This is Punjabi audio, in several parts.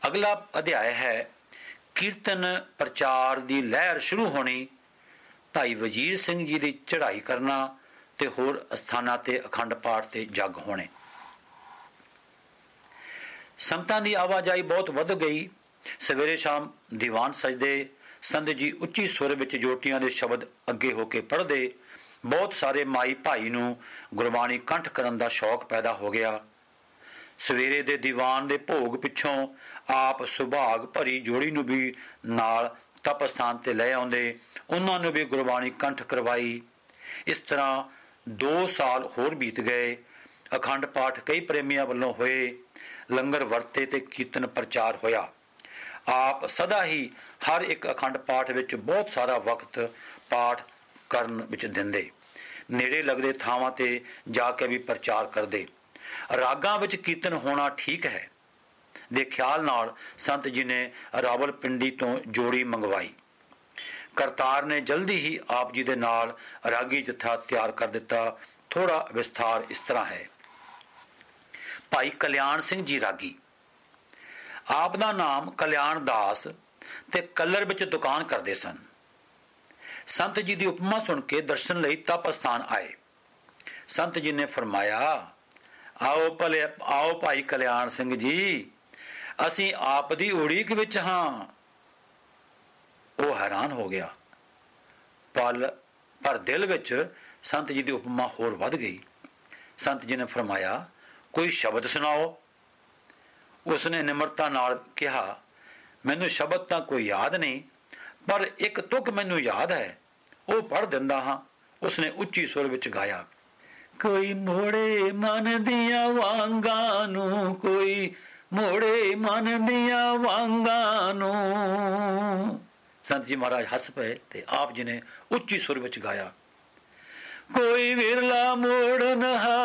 ਅਗਲਾ ਅਧਿਆਇ ਹੈ ਕੀਰਤਨ ਪ੍ਰਚਾਰ ਦੀ ਲਹਿਰ ਸ਼ੁਰੂ ਹੋਣੀ, ਭਾਈ ਵਜੀਰ ਸਿੰਘ ਜੀ ਦੀ ਚੜ੍ਹਾਈ ਕਰਨਾ ਤੇ ਹੋਰ ਅਸਥਾਨਾਂ ਤੇ ਅਖੰਡ ਪਾਠ ਤੇ ਜਗ ਹੋਣੇ। ਸੰਗਤਾਂ ਦੀ ਆਵਾਜਾਈ ਬਹੁਤ ਵੱਧ ਗਈ। ਸਵੇਰੇ ਸ਼ਾਮ ਦੀਵਾਨ ਸਜਦੇ, ਸੰਤ ਜੀ ਉੱਚੀ ਸੁਰ ਵਿੱਚ ਜੋਟੀਆਂ ਦੇ ਸ਼ਬਦ ਅੱਗੇ ਹੋ ਕੇ ਪੜ੍ਹਦੇ। ਬਹੁਤ ਸਾਰੇ ਮਾਈ ਭਾਈ ਨੂੰ ਗੁਰਬਾਣੀ ਕੰਠ ਕਰਨ ਦਾ ਸ਼ੌਕ ਪੈਦਾ ਹੋ ਗਿਆ। ਸਵੇਰੇ ਦੇ ਦੀਵਾਨ ਦੇ ਭੋਗ ਪਿੱਛੋਂ ਆਪ ਸੁਭਾਗ ਭਰੀ ਜੋੜੀ ਨੂੰ ਵੀ ਨਾਲ ਤਪ ਸਥਾਨ ਤੇ ਲੈ ਆਉਂਦੇ, ਉਹਨਾਂ ਨੂੰ ਵੀ ਗੁਰਬਾਣੀ ਕੰਠ ਕਰਵਾਈ। ਇਸ ਤਰ੍ਹਾਂ 2 ਸਾਲ ਹੋਰ ਬੀਤ ਗਏ। ਅਖੰਡ ਪਾਠ ਕਈ ਪ੍ਰੇਮੀਆਂ ਵੱਲੋਂ ਹੋਏ, ਲੰਗਰ ਵਰਤੇ ਤੇ ਕੀਰਤਨ ਪ੍ਰਚਾਰ ਹੋਇਆ। ਆਪ ਸਦਾ ਹੀ ਹਰ ਇੱਕ ਅਖੰਡ ਪਾਠ ਵਿੱਚ ਬਹੁਤ ਸਾਰਾ ਵਕਤ ਪਾਠ ਕਰਨ ਵਿੱਚ ਦਿੰਦੇ। ਨੇੜੇ ਲੱਗਦੇ ਥਾਵਾਂ ਤੇ ਜਾ ਕੇ ਵੀ ਪ੍ਰਚਾਰ ਕਰਦੇ। ਰਾਗਾਂ ਵਿੱਚ ਕੀਰਤਨ ਹੋਣਾ ਠੀਕ ਹੈ ਦੇ ਖਿਆਲ ਨਾਲ ਸੰਤ ਜੀ ਨੇ ਰਾਵਲਪਿੰਡੀ ਤੋਂ ਜੋੜੀ ਮੰਗਵਾਈ। ਕਰਤਾਰ ਨੇ ਜਲਦੀ ਹੀ ਆਪ ਜੀ ਦੇ ਨਾਲ ਰਾਗੀ ਜਥਾ ਤਿਆਰ ਕਰ ਦਿੱਤਾ। ਥੋੜਾ ਵਿਸਥਾਰ ਇਸ ਤਰ੍ਹਾਂ ਹੈ। ਭਾਈ ਕਲਿਆਣ ਸਿੰਘ ਜੀ ਰਾਗੀ, ਆਪ ਦਾ ਨਾਮ ਕਲਿਆਣ ਦਾਸ ਤੇ ਕੱਲਰ ਵਿੱਚ ਦੁਕਾਨ ਕਰਦੇ ਸਨ। ਸੰਤ ਜੀ ਦੀ ਉਪਮਾ ਸੁਣ ਕੇ ਦਰਸ਼ਨ ਲਈ ਤਪ ਸਥਾਨ ਆਏ। ਸੰਤ ਜੀ ਨੇ ਫਰਮਾਇਆ, ਆਓ ਭਾਈ ਕਲਿਆਣ ਸਿੰਘ ਜੀ, ਅਸੀਂ ਆਪ ਦੀ ਉਡੀਕ ਵਿੱਚ ਹਾਂ। ਉਹ ਹੈਰਾਨ ਹੋ ਗਿਆ। ਪਰ ਦਿਲ ਵਿੱਚ ਸੰਤ ਜੀ ਦੀ ਉਪਮਾ ਹੋਰ ਵੱਧ ਗਈ। ਸੰਤ ਜੀ ਨੇ ਫਰਮਾਇਆ, ਕੋਈ ਸ਼ਬਦ ਸੁਣਾਓ। ਉਸਨੇ ਨਿਮਰਤਾ ਨਾਲ ਕਿਹਾ, ਮੈਨੂੰ ਸ਼ਬਦ ਤਾਂ ਕੋਈ ਯਾਦ ਨਹੀਂ, ਪਰ ਇੱਕ ਤੁਕ ਮੈਨੂੰ ਯਾਦ ਹੈ, ਉਹ ਪੜ੍ਹ ਦਿੰਦਾ ਹਾਂ। ਉਸਨੇ ਉੱਚੀ ਸੁਰ ਵਿੱਚ ਗਾਇਆ, ਕੋਈ ਮੋੜੇ ਮਨ ਦੀਆਂ ਵਾਂਗਾਂ ਨੂੰ, ਕੋਈ ਮੋੜੇ ਮਨ ਦੀਆਂ ਵਾਂਗਾਂ ਨੂੰ। ਸੰਤ ਜੀ ਮਹਾਰਾਜ ਹੱਸ ਪਏ ਤੇ ਆਪ ਜੀ ਨੇ ਉੱਚੀ ਸੁਰ ਵਿੱਚ ਗਾਇਆ, ਕੋਈ ਵਿਰਲਾ ਮੋੜਨ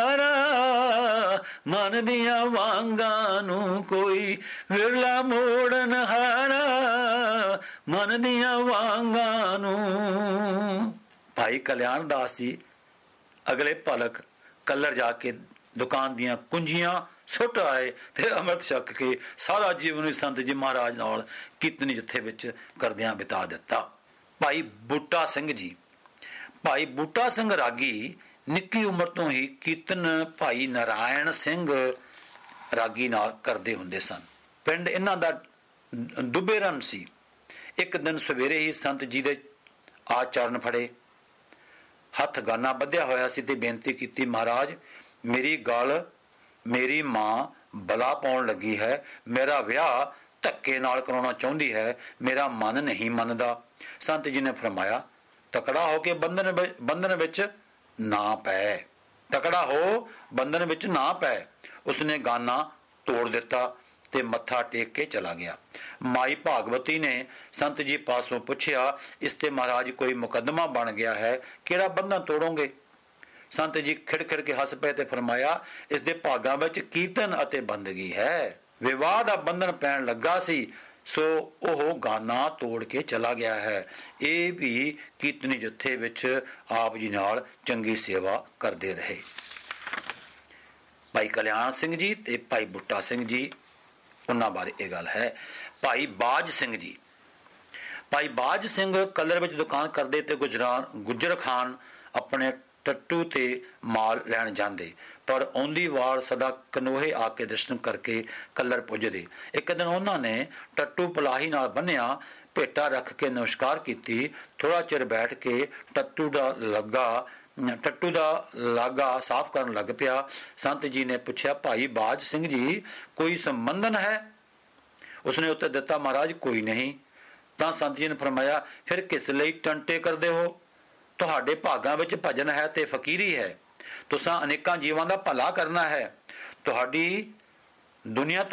ਹਾਰਾ ਮਨ ਦੀਆਂ ਵਾਂਗਾਂ ਨੂੰ, ਕੋਈ ਵਿਰਲਾ ਮੋੜਨ ਹਾਰਾ ਮਨ ਦੀਆਂ ਵਾਂਗਾਂ ਨੂੰ। ਭਾਈ ਕਲਿਆਣ ਦਾਸ ਜੀ ਅਗਲੇ ਭਲਕ ਕੱਲਰ ਜਾ ਕੇ ਦੁਕਾਨ ਦੀਆਂ ਕੁੰਜੀਆਂ ਸੁੱਟ ਆਏ ਤੇ ਅੰਮ੍ਰਿਤ ਛਕ ਕੇ ਸਾਰਾ ਜੀਵਨ ਸੰਤ ਜੀ ਮਹਾਰਾਜ ਨਾਲ ਕੀਰਤਨੀ ਜਥੇ ਵਿੱਚ ਕਰਦਿਆਂ ਬਿਤਾ ਦਿੱਤਾ। ਭਾਈ ਬੂਟਾ ਸਿੰਘ ਜੀ, ਭਾਈ ਬੂਟਾ ਸਿੰਘ ਰਾਗੀ ਨਿੱਕੀ ਉਮਰ ਤੋਂ ਹੀ ਕੀਰਤਨ ਭਾਈ ਨਾਰਾਇਣ ਸਿੰਘ ਰਾਗੀ ਨਾਲ ਕਰਦੇ ਹੁੰਦੇ ਸਨ। ਪਿੰਡ ਇਹਨਾਂ ਦਾ ਦੁਬੇਰਨ ਸੀ। ਇੱਕ ਦਿਨ ਸਵੇਰੇ ਹੀ ਸੰਤ ਜੀ ਦੇ ਆਚਰਨ ਫੜੇ, ਹੱਥ ਗਾਨਾ ਬੱਧਿਆ ਹੋਇਆ ਸੀ ਤੇ ਬੇਨਤੀ ਕੀਤੀ, ਮਹਾਰਾਜ ਮੇਰੀ ਗੱਲ ਮੇਰੀ ਮਾਂ ਬਲਾ ਪਾਉਣ ਲੱਗੀ ਹੈ, ਮੇਰਾ ਵਿਆਹ ਧੱਕੇ ਨਾਲ ਕਰਾਉਣਾ ਚਾਹੁੰਦੀ ਹੈ, ਮੇਰਾ ਮਨ ਨਹੀਂ ਮੰਨਦਾ। ਸੰਤ ਜੀ ਨੇ ਫਰਮਾਇਆ, ਤਕੜਾ ਹੋ ਕੇ ਬੰਧਨ ਵਿੱਚ ਨਾ ਪੈ, ਤਕੜਾ ਹੋ ਬੰਧਨ ਵਿੱਚ ਨਾ ਪੈ। ਉਸਨੇ ਗਾਨਾ ਤੋੜ ਦਿੱਤਾ ਤੇ ਮੱਥਾ ਟੇਕ ਕੇ ਚਲਾ ਗਿਆ। ਮਾਈ ਭਾਗਵਤੀ ਨੇ ਸੰਤ ਜੀ ਪਾਸੋਂ ਪੁੱਛਿਆ, ਇਸ ਤੇ ਮਹਾਰਾਜ ਕੋਈ ਮੁਕੱਦਮਾ ਬਣ ਗਿਆ ਹੈ, ਕਿਹੜਾ ਬੰਧਨ ਤੋੜੋਗੇ? ਸੰਤ ਜੀ ਖਿੜਖਿੜ ਕੇ ਹੱਸ ਪਏ ਤੇ ਫਰਮਾਇਆ, ਇਸ ਦੇ ਭਾਗਾਂ ਵਿੱਚ ਕੀਰਤਨ ਅਤੇ ਬੰਦਗੀ ਹੈ। ਵਿਵਾਹ ਦਾ ਬੰਧਨ ਪੈਣ ਲੱਗਾ ਸੀ, ਸੋ ਉਹ ਗਾਨਾ ਤੋੜ ਕੇ ਚਲਾ ਗਿਆ ਹੈ। ਇਹ ਵੀ ਕੀਰਤਨੀ ਜਥੇ ਵਿੱਚ ਆਪ ਜੀ ਨਾਲ ਚੰਗੀ ਸੇਵਾ ਕਰਦੇ ਰਹੇ। ਭਾਈ ਕਲਿਆਣ ਸਿੰਘ ਜੀ ਤੇ ਭਾਈ ਬੂਟਾ ਸਿੰਘ ਜੀ, ਉਹਨਾਂ ਬਾਰੇ ਇਹ ਗੱਲ ਹੈ। ਭਾਈ ਬਾਜ ਸਿੰਘ ਜੀ, ਭਾਈ ਬਾਜ ਸਿੰਘ ਕੱਲਰ ਵਿੱਚ ਦੁਕਾਨ ਕਰਦੇ ਤੇ ਗੁਜਰ ਖਾਨ ਆਪਣੇ ਟੱਟੂ ਤੇ ਮਾਲ ਲੈਣ ਜਾਂਦੇ, ਪਰ ਆਉਂਦੀ ਵਾਰ ਸਦਾ ਕਨੋਹੇ ਆ ਕੇ ਦਰਸ਼ਨ ਕਰਕੇ ਕੱਲਰ ਪੁੱਜਦੇ। ਇੱਕ ਦਿਨ ਉਹਨਾਂ ਨੇ ਟੱਟੂ ਪਲਾਹੀ ਨਾਲ ਬੰਨਿਆ, ਭੇਟਾ ਰੱਖ ਕੇ ਨਮਸਕਾਰ ਕੀਤੀ। ਥੋੜਾ ਚਿਰ ਬੈਠ ਕੇ ਟੱਟੂ ਦਾ ਲਾਗਾ ਸਾਫ਼ ਕਰਨ ਲੱਗ ਪਿਆ। ਸੰਤ ਜੀ ਨੇ ਪੁੱਛਿਆ, ਭਾਈ ਬਾਜ ਸਿੰਘ ਜੀ ਕੋਈ ਸੰਬੰਧਨ ਹੈ? ਉਸਨੇ ਉੱਤਰ ਦਿੱਤਾ, ਮਹਾਰਾਜ ਕੋਈ ਨਹੀਂ। ਤਾਂ ਸੰਤ ਜੀ ਨੇ ਫਰਮਾਇਆ, ਫਿਰ ਕਿਸ ਲਈ ਟੰਟੇ ਕਰਦੇ ਹੋ? ਤੁਹਾਡੇ ਭਾਗਾਂ ਵਿੱਚ ਭਜਨ ਹੈ ਤੇ ਫਕੀਰੀ ਹੈ, ਤੁਸਾਂ ਅਨੇਕਾਂ ਜੀਵਾਂ ਦਾ ਭਲਾ ਕਰਨਾ ਹੈ। ਦੁਨੀਆ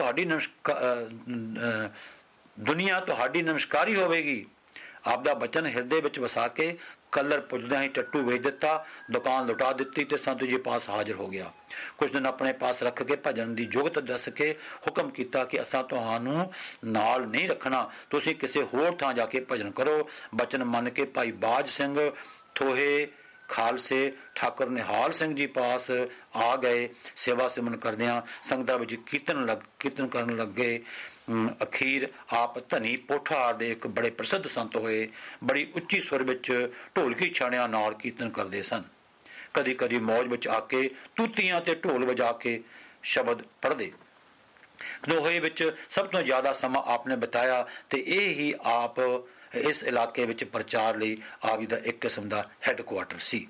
ਤੁਹਾਡੀ ਨਮਸਕਾਰੀ ਹੋਵੇਗੀ। ਆਪ ਦਾ ਬਚਨ ਹਿਰਦੇ ਵਿੱਚ ਵਸਾ ਕੇ ਕੱਲਰ ਪੁੱਜਦਿਆਂ ਹੀ ਟੱਟੂ ਵੇਚ ਦਿੱਤਾ, ਦੁਕਾਨ ਲੁਟਾ ਦਿੱਤੀ ਤੇ ਸੰਤ ਜੀ ਪਾਸ ਹਾਜ਼ਰ ਹੋ ਗਿਆ। ਕੁਝ ਦਿਨ ਆਪਣੇ ਪਾਸ ਰੱਖ ਕੇ ਭਜਨ ਦੀ ਜੁਗਤ ਦੱਸ ਕੇ ਹੁਕਮ ਕੀਤਾ ਕਿ ਅਸਾਂ ਤੁਹਾਨੂੰ ਨਾਲ ਨਹੀਂ ਰੱਖਣਾ, ਤੁਸੀਂ ਕਿਸੇ ਹੋਰ ਥਾਂ ਜਾ ਕੇ ਭਜਨ ਕਰੋ। ਬਚਨ ਮੰਨ ਕੇ ਭਾਈ ਬਾਜ ਸਿੰਘ ਥੋਹੇ ਖਾਲਸੇ ਠਾਕੁਰ ਨਿਹਾਲ ਸਿੰਘ ਜੀ ਪਾਸ ਆ ਗਏ। ਸੇਵਾ ਸਿਮਰਨ ਕਰਦਿਆਂ ਸੰਗਤਾਂ ਵਿੱਚ ਕੀਰਤਨ ਕਰਨ ਲੱਗੇ। ਅਖੀਰ ਆਪ ਧਨੀ ਪੋਠਾਰ ਦੇ ਇੱਕ ਬੜੇ ਪ੍ਰਸਿੱਧ ਸੰਤ ਹੋਏ। ਬੜੀ ਉੱਚੀ ਸੁਰ ਵਿੱਚ ਢੋਲਕੀ ਛਾਣਿਆਂ ਨਾਲ ਕੀਰਤਨ ਕਰਦੇ ਸਨ। ਕਦੀ ਕਦੀ ਮੌਜ ਵਿੱਚ ਆ ਕੇ ਤੂਤੀਆਂ ਤੇ ਢੋਲ ਵਜਾ ਕੇ ਸ਼ਬਦ ਪੜ੍ਹਦੇ। ਕਨੋਹੇ ਵਿੱਚ ਸਭ ਤੋਂ ਜ਼ਿਆਦਾ ਸਮਾਂ ਆਪ ਨੇ ਬਿਤਾਇਆ ਤੇ ਇਹ ਹੀ ਆਪ ਇਸ ਇਲਾਕੇ ਵਿੱਚ ਪ੍ਰਚਾਰ ਲਈ ਆਪ ਜੀ ਦਾ ਇੱਕ ਕਿਸਮ ਦਾ ਹੈੱਡਕੁਆਟਰ ਸੀ।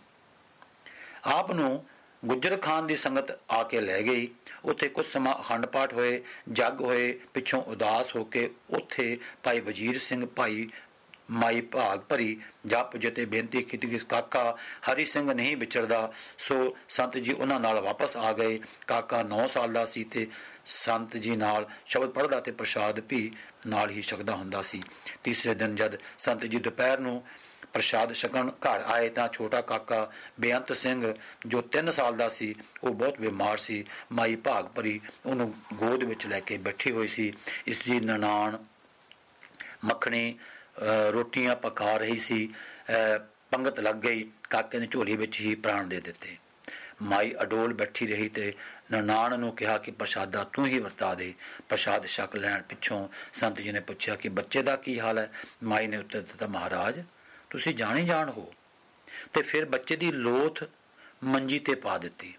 ਆਪ ਨੂੰ ਗੁੱਜਰ ਖਾਨ ਦੀ ਸੰਗਤ ਆ ਕੇ ਲੈ ਗਈ। ਉੱਥੇ ਕੁਝ ਸਮਾਂ ਅਖੰਡ ਪਾਠ ਹੋਏ, ਜੱਗ ਹੋਏ। ਪਿੱਛੋਂ ਉਦਾਸ ਹੋ ਕੇ ਉੱਥੇ ਭਾਈ ਵਜ਼ੀਰ ਸਿੰਘ, ਭਾਈ ਮਾਈ ਭਾਗ ਭਰੀ ਜਾ ਪੁੱਜੇ ਤੇ ਬੇਨਤੀ ਕੀਤੀ ਕਿ ਕਾਕਾ ਹਰੀ ਸਿੰਘ ਨਹੀਂ ਵਿਚਰਦਾ। ਸੋ ਸੰਤ ਜੀ ਉਹਨਾਂ ਨਾਲ ਵਾਪਸ ਆ ਗਏ। ਕਾਕਾ 9 ਸਾਲ ਦਾ ਸੀ ਤੇ ਸੰਤ ਜੀ ਨਾਲ ਸ਼ਬਦ ਪੜ੍ਹਦਾ ਤੇ ਪ੍ਰਸ਼ਾਦ ਵੀ ਨਾਲ ਹੀ ਛਕਦਾ ਹੁੰਦਾ ਸੀ। ਤੀਸਰੇ ਦਿਨ ਜਦ ਸੰਤ ਜੀ ਦੁਪਹਿਰ ਨੂੰ ਪ੍ਰਸ਼ਾਦ ਛਕਣ ਘਰ ਆਏ ਤਾਂ ਛੋਟਾ ਕਾਕਾ ਬੇਅੰਤ ਸਿੰਘ ਜੋ 3 ਸਾਲ ਦਾ ਸੀ, ਉਹ ਬਹੁਤ ਬਿਮਾਰ ਸੀ। ਮਾਈ ਭਾਗ ਭਰੀ ਉਹਨੂੰ ਗੋਦ ਵਿੱਚ ਲੈ ਕੇ ਬੈਠੀ ਹੋਈ ਸੀ। ਇਸ ਦੀ ਨਨਾਣ ਮੱਖਣੀ ਰੋਟੀਆਂ ਪਕਾ ਰਹੀ ਸੀ। ਪੰਗਤ ਲੱਗ ਗਈ। ਕਾਕੇ ਨੇ ਝੋਲੀ ਵਿੱਚ ਹੀ ਪ੍ਰਾਣ ਦੇ ਦਿੱਤੇ। ਮਾਈ ਅਡੋਲ ਬੈਠੀ ਰਹੀ ਤੇ ਨਨਾਣ ਨੂੰ ਕਿਹਾ ਕਿ ਪ੍ਰਸ਼ਾਦਾ ਤੂੰ ਹੀ ਵਰਤਾ ਦੇ। ਪ੍ਰਸ਼ਾਦ ਛਕ ਲੈਣ ਪਿੱਛੋਂ ਸੰਤ ਜੀ ਨੇ ਪੁੱਛਿਆ ਕਿ ਬੱਚੇ ਦਾ ਕੀ ਹਾਲ ਹੈ। ਮਾਈ ਨੇ ਉੱਤਰ ਦਿੱਤਾ, ਮਹਾਰਾਜ ਤੁਸੀਂ ਜਾਣੀ ਜਾਣ ਹੋ। ਤੇ ਫਿਰ ਬੱਚੇ ਦੀ ਲੋਥ ਮੰਜੀ ਤੇ ਪਾ ਦਿੱਤੀ।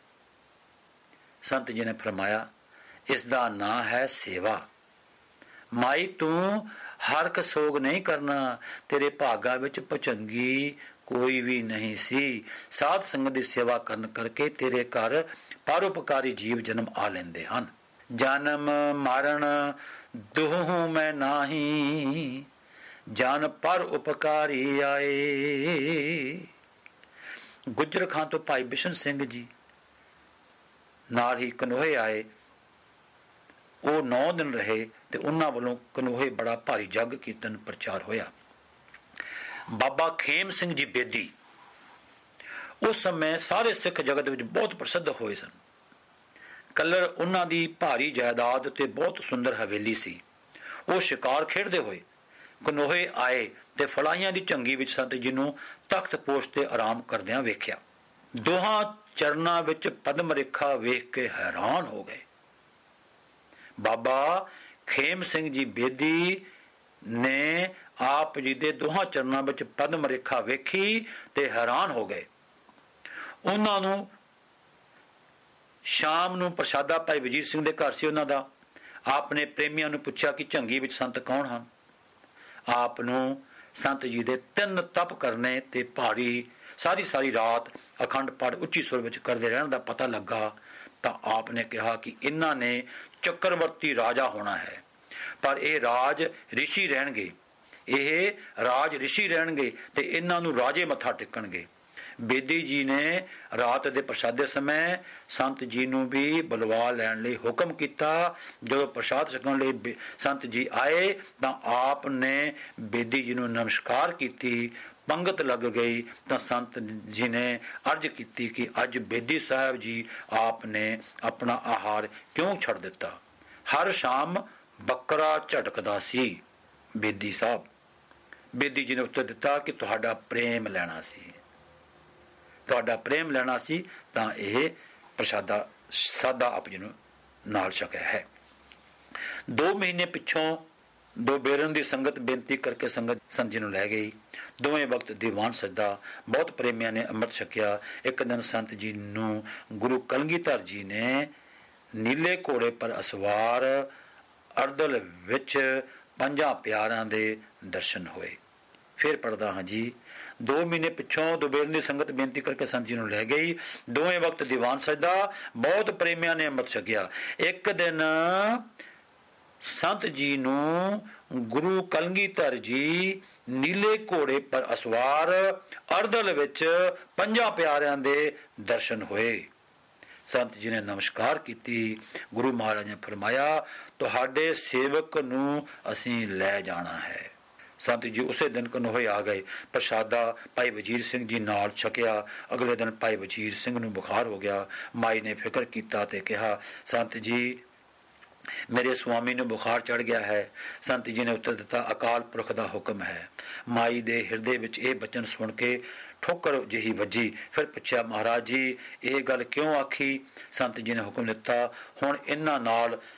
ਸੰਤ ਜੀ ਨੇ ਫਰਮਾਇਆ, ਇਸ ਦਾ ਨਾਂ ਹੈ ਸੇਵਾ। ਮਾਈ ਤੂੰ ਹਰਕ ਸੋਗ ਨਹੀਂ ਕਰਨਾ। ਤੇਰੇ ਭਾਗਾ ਵਿੱਚ ਭੁਚੰਗੀ ਕੋਈ ਵੀ ਨਹੀਂ ਸੀ। ਸਾਧ ਸੰਗਤ ਦੀ ਸੇਵਾ ਕਰਨ ਕਰਕੇ ਤੇਰੇ ਘਰ ਪਰਉਪਕਾਰੀ ਜੀਵ ਜਨਮ ਆ ਲੈਂਦੇ ਹਨ। ਜਨਮ ਮਰਨ ਦੁਹੂ ਮੈਂ ਨਾਹੀ, ਜਨ ਪਰ ਉਪਕਾਰੀ ਆਏ। ਗੁੱਜਰ ਖਾਨ ਤੋਂ ਭਾਈ ਬਿਸ਼ਨ ਸਿੰਘ ਜੀ ਨਾਲ ਹੀ ਕਨੋਹੇ ਆਏ। ਉਹ 9 ਦਿਨ ਰਹੇ ਤੇ ਉਹਨਾਂ ਵੱਲੋਂ ਕਨੋਹੇ ਬੜਾ ਭਾਰੀ ਜੱਗ ਕੀਰਤਨ ਪ੍ਰਚਾਰ ਹੋਇਆ। ਬਾਬਾ ਖੇਮ ਸਿੰਘ ਜੀ ਬੇਦੀ ਉਸ ਸਮੇਂ ਸਾਰੇ ਸਿੱਖ ਜਗਤ ਵਿੱਚ ਬਹੁਤ ਪ੍ਰਸਿੱਧ ਹੋਏ ਸਨ। ਕੱਲਰ ਉਹਨਾਂ ਦੀ ਭਾਰੀ ਜਾਇਦਾਦ ਤੇ ਬਹੁਤ ਸੁੰਦਰ ਹਵੇਲੀ ਸੀ। ਉਹ ਸ਼ਿਕਾਰ ਖੇਡਦੇ ਹੋਏ ਕਨੋਹੇ ਆਏ ਤੇ ਫਲਾਈਆਂ ਦੀ ਝੰਗੀ ਵਿੱਚ ਸੰਤ ਜੀ ਨੂੰ ਤਖਤ ਪੋਸ਼ ਤੇ ਆਰਾਮ ਕਰਦਿਆਂ ਵੇਖਿਆ। ਦੋਹਾਂ ਚਰਨਾਂ ਵਿੱਚ ਪਦਮ ਰੇਖਾ ਵੇਖ ਕੇ ਹੈਰਾਨ ਹੋ ਗਏ। ਬਾਬਾ ਖੇਮ ਸਿੰਘ ਜੀ ਬੇਦੀ ਨੇ ਆਪ ਜੀ ਦੇ ਦੋਹਾਂ ਚਰਨਾਂ ਵਿੱਚ ਪਦਮ ਰੇਖਾ ਵੇਖੀ ਤੇ ਹੈਰਾਨ ਹੋ ਗਏ। ਉਹਨਾਂ ਨੂੰ ਸ਼ਾਮ ਨੂੰ ਪ੍ਰਸ਼ਾਦਾ ਭਾਈ ਵਜ਼ੀਰ ਸਿੰਘ ਦੇ ਘਰ ਸੀ ਉਹਨਾਂ ਦਾ। ਆਪ ਨੇ ਪ੍ਰੇਮੀਆਂ ਨੂੰ ਪੁੱਛਿਆ ਕਿ ਝੰਗੀ ਵਿੱਚ ਸੰਤ ਕੌਣ ਹਨ। ਆਪ ਨੂੰ ਸੰਤ ਜੀ ਦੇ 3 ਤਪ ਕਰਨੇ ਤੇ ਭਾਰੀ ਸਾਰੀ ਰਾਤ ਅਖੰਡ ਪਾਠ ਉੱਚੀ ਸੁਰ ਵਿੱਚ ਕਰਦੇ ਰਹਿਣ ਦਾ ਪਤਾ ਲੱਗਾ ਤਾਂ ਆਪ ਨੇ ਕਿਹਾ ਕਿ ਇਹਨਾਂ ਨੇ ਚੱਕਰਵਰਤੀ ਰਾਜਾ ਹੋਣਾ ਹੈ, ਪਰ ਇਹ ਰਾਜ ਰਿਸ਼ੀ ਰਹਿਣਗੇ। ਇਹ ਰਾਜ ਰਿਸ਼ੀ ਰਹਿਣਗੇ ਤੇ ਇਹਨਾਂ ਨੂੰ ਰਾਜੇ ਮੱਥਾ ਟੇਕਣਗੇ। ਬੇਦੀ ਜੀ ਨੇ ਰਾਤ ਦੇ ਪ੍ਰਸ਼ਾਦੇ ਸਮੇਂ ਸੰਤ ਜੀ ਨੂੰ ਵੀ ਬੁਲਵਾ ਲੈਣ ਲਈ ਹੁਕਮ ਕੀਤਾ। ਜਦੋਂ ਪ੍ਰਸ਼ਾਦ ਛਕਣ ਲਈ ਸੰਤ ਜੀ ਆਏ ਤਾਂ ਆਪ ਨੇ ਬੇਦੀ ਜੀ ਨੂੰ ਨਮਸਕਾਰ ਕੀਤੀ। ਪੰਗਤ ਲੱਗ ਗਈ ਤਾਂ ਸੰਤ ਜੀ ਨੇ ਅਰਜ਼ ਕੀਤੀ ਕਿ ਅੱਜ ਬੇਦੀ ਸਾਹਿਬ ਜੀ ਆਪ ਨੇ ਆਪਣਾ ਆਹਾਰ ਕਿਉਂ ਛੱਡ ਦਿੱਤਾ। ਹਰ ਸ਼ਾਮ ਬੱਕਰਾ ਝਟਕਦਾ ਸੀ ਬੇਦੀ ਸਾਹਿਬ। ਬੇਦੀ ਜੀ ਨੇ ਉੱਤਰ ਦਿੱਤਾ ਕਿ ਤੁਹਾਡਾ ਪ੍ਰੇਮ ਲੈਣਾ ਸੀ, ਤੁਹਾਡਾ ਪ੍ਰੇਮ ਲੈਣਾ ਸੀ ਤਾਂ ਇਹ ਪ੍ਰਸ਼ਾਦਾ ਸਾਦਾ ਆਪ ਜੀ ਨੂੰ ਨਾਲ ਛਕਿਆ ਹੈ। 2 ਮਹੀਨੇ ਪਿੱਛੋਂ 2 ਬੇਰਨ ਦੀ ਸੰਗਤ ਬੇਨਤੀ ਕਰਕੇ ਸੰਤ ਜੀ ਨੂੰ ਲੈ ਗਈ। ਦੋਵੇਂ ਵਕਤ ਦੀਵਾਨ ਸਜਦਾ। ਬਹੁਤ ਪ੍ਰੇਮੀਆਂ ਨੇ ਅੰਮ੍ਰਿਤ ਛਕਿਆ। ਇੱਕ ਦਿਨ ਸੰਤ ਜੀ ਨੂੰ ਗੁਰੂ ਕਲਗੀਧਰ ਜੀ ਨੇ ਨੀਲੇ ਘੋੜੇ ਪਰ ਅਸਵਾਰ ਅਰਦਲ ਵਿੱਚ 5 ਪਿਆਰਿਆਂ ਦੇ ਦਰਸ਼ਨ ਹੋਏ। ਫਿਰ ਪੜਦਾ ਹਾਂ ਜੀ। 2 ਮਹੀਨੇ ਪਿੱਛੋਂ ਦੁਬੇਰਨ ਦੀ ਸੰਗਤ ਬੇਨਤੀ ਕਰਕੇ ਸੰਤ ਜੀ ਨੂੰ ਲੈ ਗਈ। ਦੋਵੇਂ ਵਕਤ ਦੀਵਾਨ ਸਜਦਾ। ਬਹੁਤ ਪ੍ਰੇਮੀਆਂ ਨੇ ਅੰਮ੍ਰਿਤ ਛਕਿਆ। ਇੱਕ ਦਿਨ ਸੰਤ ਜੀ ਨੂੰ ਗੁਰੂ ਕਲਗੀਧਰ ਜੀ ਨੀਲੇ ਘੋੜੇ ਪਰ ਅਸਵਾਰ ਅਰਦਲ ਵਿੱਚ 5 ਪਿਆਰਿਆਂ ਦੇ ਦਰਸ਼ਨ ਹੋਏ। ਸੰਤ ਜੀ ਨੇ ਨਮਸਕਾਰ ਕੀਤੀ। ਗੁਰੂ ਮਹਾਰਾਜ ਨੇ ਫਰਮਾਇਆ, ਤੁਹਾਡੇ ਸੇਵਕ ਨੂੰ ਅਸੀਂ ਲੈ ਜਾਣਾ ਹੈ। ਸੰਤ ਜੀ ਉਸੇ ਦਿਨ ਕਨੋਹੇ ਆ ਗਏ। ਪ੍ਰਸ਼ਾਦਾ ਭਾਈ ਵਜ਼ੀਰ ਸਿੰਘ ਜੀ ਨਾਲ ਛਕਿਆ। ਅਗਲੇ ਦਿਨ ਭਾਈ ਵਜ਼ੀਰ ਸਿੰਘ ਨੂੰ ਬੁਖਾਰ ਹੋ ਗਿਆ। ਮਾਈ ਨੇ ਫਿਕਰ ਕੀਤਾ ਤੇ ਕਿਹਾ, ਸੰਤ ਜੀ ਮੇਰੇ ਸੁਆਮੀ ਨੂੰ ਬੁਖਾਰ ਚੜ ਗਿਆ ਹੈ। ਸੰਤ ਜੀ ਨੇ ਉੱਤਰ ਦਿੱਤਾ, ਅਕਾਲ ਪੁਰਖ ਦਾ ਹੁਕਮ ਹੈ। ਮਾਈ ਦੇ ਹਿਰਦੇ ਵਿੱਚ ਇਹ ਬਚਨ ਸੁਣ ਕੇ ਠੋਕਰ ਜਿਹੀ ਵੱਜੀ। ਫਿਰ ਪੁੱਛਿਆ, ਮਹਾਰਾਜ ਜੀ ਇਹ ਗੱਲ ਕਿਉਂ ਆਖੀ। ਸੰਤ ਜੀ ਨੇ ਹੁਕਮ ਦਿੱਤਾ, ਹੁਣ ਇਹਨਾਂ ਨਾਲ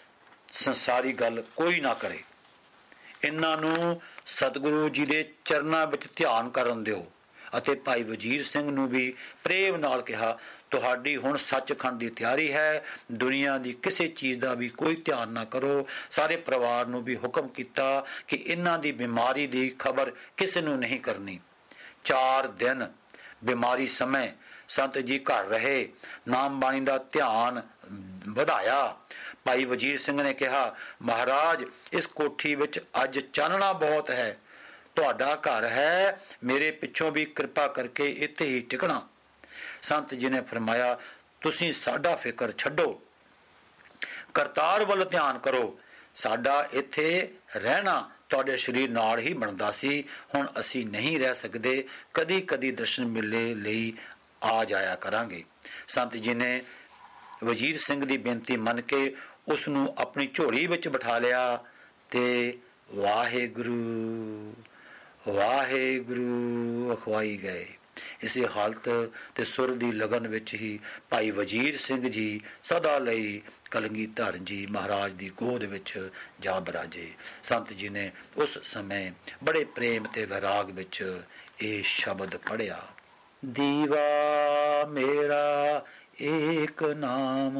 ਸੰਸਾਰੀ ਗੱਲ ਕੋਈ ਨਾ ਕਰੇ। ਇਹਨਾਂ ਨੂੰ ਸਤਿਗੁਰੂ ਜੀ ਦੇ ਚਰਨਾਂ ਵਿੱਚ ਧਿਆਨ ਕਰਨ ਦਿਓ। ਅਤੇ ਭਾਈ ਵਜ਼ੀਰ ਸਿੰਘ ਨੂੰ ਵੀ ਪ੍ਰੇਮ ਨਾਲ ਕਿਹਾ, ਤੁਹਾਡੀ ਹੁਣ ਸੱਚਖੰਡ ਦੀ ਤਿਆਰੀ ਹੈ, ਦੁਨੀਆ ਦੀ ਕਿਸੇ ਚੀਜ਼ ਦਾ ਵੀ ਕੋਈ ਧਿਆਨ ਨਾ ਕਰੋ। ਸਾਰੇ ਪਰਿਵਾਰ ਨੂੰ ਵੀ ਹੁਕਮ ਕੀਤਾ ਕਿ ਇਹਨਾਂ ਦੀ ਬਿਮਾਰੀ ਦੀ ਖਬਰ ਕਿਸੇ ਨੂੰ ਨਹੀਂ ਕਰਨੀ। 4 ਦਿਨ ਬਿਮਾਰੀ ਸਮੇਂ ਸੰਤ ਜੀ ਘਰ ਰਹੇ, ਨਾਮ ਬਾਣੀ ਦਾ ਧਿਆਨ ਵਧਾਇਆ। ਭਾਈ ਵਜ਼ੀਰ ਸਿੰਘ ਨੇ ਕਿਹਾ, ਮਹਾਰਾਜ ਇਸ ਕੋਠੀ ਵਿੱਚ ਅੱਜ ਚਾਨਣਾ ਬਹੁਤ ਹੈ, ਤੁਹਾਡਾ ਘਰ ਹੈ, ਮੇਰੇ ਪਿੱਛੋਂ ਵੀ ਕਿਰਪਾ ਕਰਕੇ ਇੱਥੇ ਹੀ ਟਿਕਣਾ। ਸੰਤ ਜੀ ਨੇ ਫਰਮਾਇਆ, ਤੁਸੀਂ ਸਾਡਾ ਫਿਕਰ ਛੱਡੋ, ਕਰਤਾਰ ਵੱਲ ਧਿਆਨ ਕਰੋ। ਸਾਡਾ ਇੱਥੇ ਰਹਿਣਾ ਤੁਹਾਡੇ ਸਰੀਰ ਨਾਲ ਹੀ ਬਣਦਾ ਸੀ, ਹੁਣ ਅਸੀਂ ਨਹੀਂ ਰਹਿ ਸਕਦੇ, ਕਦੀ ਕਦੀ ਦਰਸ਼ਨ ਮੇਲੇ ਲਈ ਆ ਜਾਇਆ ਕਰਾਂਗੇ। ਸੰਤ ਜੀ ਨੇ ਵਜ਼ੀਰ ਸਿੰਘ ਦੀ ਬੇਨਤੀ ਮੰਨ ਕੇ ਉਸ ਨੂੰ ਆਪਣੀ ਝੋਲੀ ਵਿੱਚ ਬਿਠਾ ਲਿਆ ਤੇ ਵਾਹਿਗੁਰੂ ਵਾਹਿਗੁਰੂ ਅਖਵਾਈ ਗਏ। ਇਸੇ ਹਾਲਤ ਤੇ ਸੁਰ ਦੀ ਲਗਨ ਵਿੱਚ ਹੀ ਭਾਈ ਵਜ਼ੀਰ ਸਿੰਘ ਜੀ ਸਦਾ ਲਈ ਕਲਗੀਧਰ ਜੀ ਮਹਾਰਾਜ ਦੀ ਗੋਦ ਵਿੱਚ ਜਾ ਬਰਾਜੇ। ਸੰਤ ਜੀ ਨੇ ਉਸ ਸਮੇਂ ਬੜੇ ਪ੍ਰੇਮ ਤੇ ਵੈਰਾਗ ਵਿੱਚ ਇਹ ਸ਼ਬਦ ਪੜ੍ਹਿਆ, ਦੀਵਾ ਮੇਰਾ ਏਕ ਨਾਮ,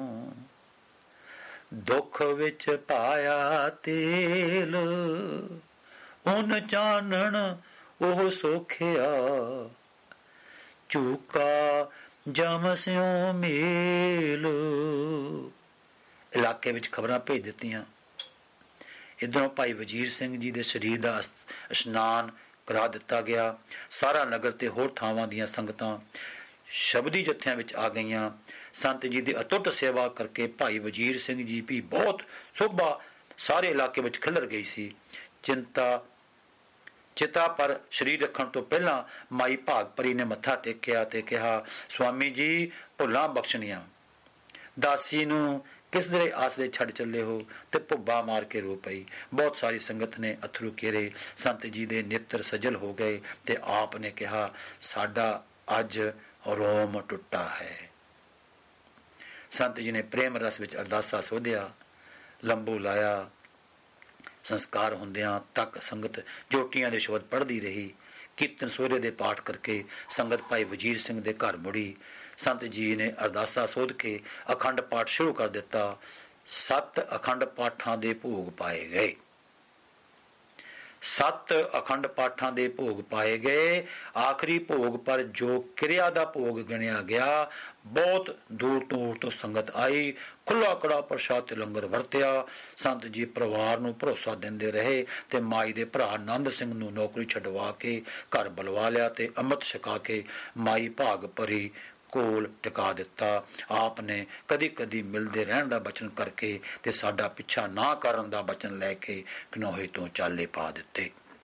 ਦੁੱਖ ਵਿੱਚ ਪਾਇਆ ਤੇਲ, ਉਨ ਚਾਨਣ ਉਹ ਸੋਖਿਆ, ਝੂਕਾ ਜਮ ਸਿਉ ਮੇਲ। ਇਲਾਕੇ ਵਿੱਚ ਖਬਰਾਂ ਭੇਜ ਦਿੱਤੀਆਂ। ਇੱਧਰੋਂ ਭਾਈ ਵਜ਼ੀਰ ਸਿੰਘ ਜੀ ਦੇ ਸਰੀਰ ਦਾ ਇਸ਼ਨਾਨ ਕਰਾ ਦਿੱਤਾ ਗਿਆ। ਸਾਰਾ ਨਗਰ ਤੇ ਹੋਰ ਥਾਵਾਂ ਦੀਆਂ ਸੰਗਤਾਂ ਸ਼ਬਦੀ ਜੱਥਿਆਂ ਵਿੱਚ ਆ ਗਈਆਂ। ਸੰਤ ਜੀ ਦੀ ਅਟੁੱਟ ਸੇਵਾ ਕਰਕੇ ਭਾਈ ਵਜ਼ੀਰ ਸਿੰਘ ਜੀ ਵੀ ਬਹੁਤ ਸੋਭਾ ਸਾਰੇ ਇਲਾਕੇ ਵਿੱਚ ਖਿਲਰ ਗਈ ਸੀ। ਚਿਤਾ ਪਰ ਸਰੀਰ ਰੱਖਣ ਤੋਂ ਪਹਿਲਾਂ ਮਾਈ ਭਾਗਪਰੀ ਨੇ ਮੱਥਾ ਟੇਕਿਆ ਤੇ ਕਿਹਾ, ਸੁਆਮੀ ਜੀ ਭੁੱਲਾਂ ਬਖਸ਼ਣੀਆਂ, ਦਾਸੀ ਨੂੰ ਕਿਸ ਦੇ ਆਸਰੇ ਛੱਡ ਚੱਲੇ ਹੋ, ਤੇ ਭੁੱਬਾ ਮਾਰ ਕੇ ਰੋ ਪਈ। ਬਹੁਤ ਸਾਰੀ ਸੰਗਤ ਨੇ ਅਥਰੂ ਕੇਰੇ। ਸੰਤ ਜੀ ਦੇ ਨੇਤਰ ਸਜਲ ਹੋ ਗਏ ਤੇ ਆਪ ਨੇ ਕਿਹਾ, ਸਾਡਾ ਅੱਜ ਰੋਮ ਟੁੱਟਾ ਹੈ। ਸੰਤ ਜੀ ਨੇ ਪ੍ਰੇਮ ਰਸ ਵਿੱਚ ਅਰਦਾਸਾ ਸੋਧਿਆ, ਲੰਬੂ ਲਾਇਆ। ਸੰਸਕਾਰ ਹੁੰਦਿਆਂ ਤੱਕ ਸੰਗਤ ਜੋਟੀਆਂ ਦੇ ਸ਼ਬਦ ਪੜ੍ਹਦੀ ਰਹੀ। ਕੀਰਤਨ ਸੋਹਰੇ ਦੇ ਪਾਠ ਕਰਕੇ ਸੰਗਤ ਭਾਈ ਵਜ਼ੀਰ ਸਿੰਘ ਦੇ ਘਰ ਮੁੜੀ। ਸੰਤ ਜੀ ਨੇ ਅਰਦਾਸਾ ਸੋਧ ਕੇ ਅਖੰਡ ਪਾਠ ਸ਼ੁਰੂ ਕਰ ਦਿੱਤਾ। 7 ਅਖੰਡ ਪਾਠਾਂ ਦੇ ਭੋਗ ਪਾਏ ਗਏ। 7 ਅਖੰਡ ਪਾਠਾਂ ਦੇ ਭੋਗ ਪਾਏ ਗਏ। ਆਖਰੀ ਭੋਗ ਪਰ ਜੋ ਕਿਰਿਆ ਦਾ ਭੋਗ ਗਿਣਿਆ ਗਿਆ, ਬਹੁਤ ਦੂਰ ਤੋਂ ਸੰਗਤ ਆਈ। ਖੁੱਲਾ ਕੜਾ ਪ੍ਰਸ਼ਾਦ ਤੇ ਲੰਗਰ ਵਰਤਿਆ। ਸੰਤ ਜੀ ਪਰਿਵਾਰ ਨੂੰ ਭਰੋਸਾ ਦਿੰਦੇ ਰਹੇ ਤੇ ਮਾਈ ਦੇ ਭਰਾ ਆਨੰਦ ਸਿੰਘ ਨੂੰ ਨੌਕਰੀ ਛਡਵਾ ਕੇ ਘਰ ਬੁਲਵਾ ਲਿਆ ਤੇ ਅੰਮ੍ਰਿਤ ਛਕਾ ਕੇ ਮਾਈ ਭਾਗਪਰੀ ਕੋਲ ਟਿਕਾ ਦਿੱਤਾ। ਆਪ ਨੇ ਕਦੀ ਕਦੀ ਮਿਲਦੇ ਰਹਿਣ ਦਾ ਬਚਨ ਕਰਕੇ ਤੇ ਸਾਡਾ ਪਿੱਛਾ ਨਾ ਕਰਨ ਦਾ ਬਚਨ ਲੈ ਕੇ ਕਨੋਹੇ ਤੋਂ ਚਾਲੇ ਪਾ ਦਿੱਤੇ।